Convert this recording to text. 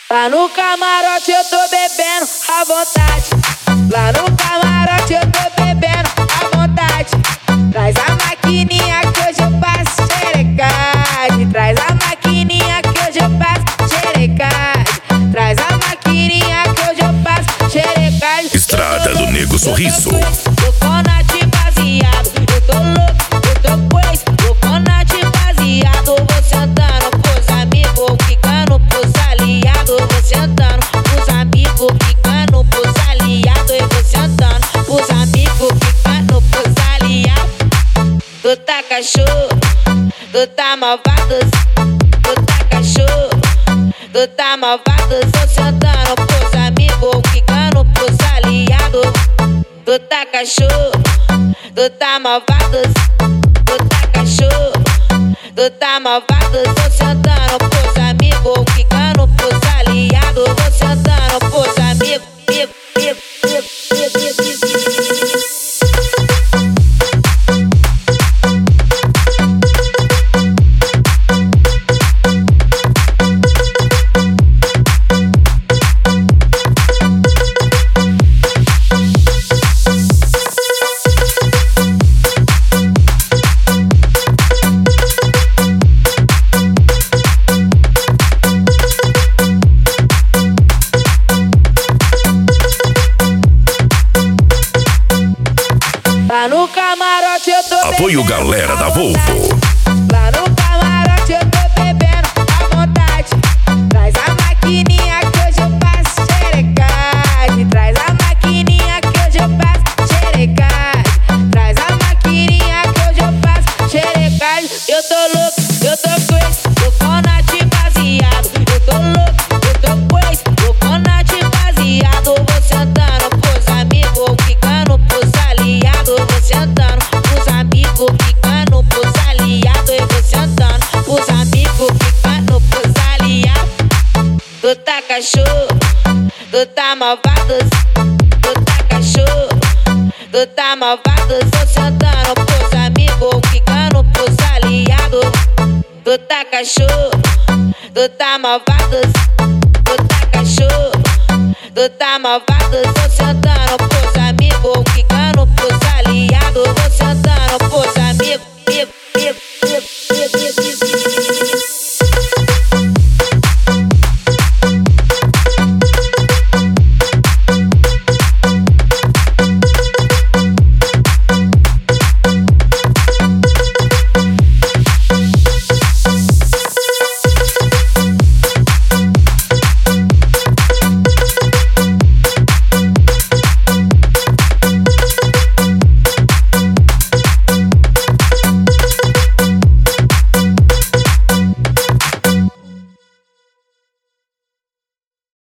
Lá no camarote eu tô bebendo à vontade. Lá no camarote eu tô bebendo à vontade. Traz a maquininha que hoje eu passo xerecagem. Traz a maquininha que hoje eu passo xerecagem. Traz a maquininha que hoje eu passo xerecagem. Estrada do Nego Sorriso. Tô conate baseado, eu tô louco, eu tô coisa. Tô conate baseado, vou sentando pros amigos, ficando pros aliados. Vou sentando pros amigos, ficando pros aliados. Eu vou sentando pros amigos, ficando pros aliados. Tu tá cachorro, tu tá malvado. Tu tá cachorro, tu tá malvado. Vou sentando pros amigos, ficando pros aliados. Tu tá cachorro, tu tá malvado. Tu tá cachorro, tu tá malvado. Vou sentando pros amigos, ficando pros aliados. Vou sentando pros amigos, Lá no camarote eu tô Apoio galera da Volvo. Lá no camarote eu tô bebendo à vontade. Traz a maquininha que hoje eu passo xerecagem. Traz a maquininha que hoje eu passo xerecagem. Traz a maquininha que hoje eu passo xerecagem. Eu tô louco, eu tô coisa, tô conate baseado. Eu tô louco, eu tô coisa, tô conate baseado. Vou sentando pros amigos, ficando pros aliados. Vou sentando pros amigos, ficando pros aliados. Eu vou sentando pros amigos, ficando pros aliados. Tu tá cachorro, tu tá malvado. Tu tá cachorro, tu tá malvado. Vou sentando pros amigos, ficando pros aliados. Tu tá cachorro, tu tá malvado. Tu tá cachorro, tu tá malvado. Vou sentando pros amigos, ficando pros aliados. Vou sentando pros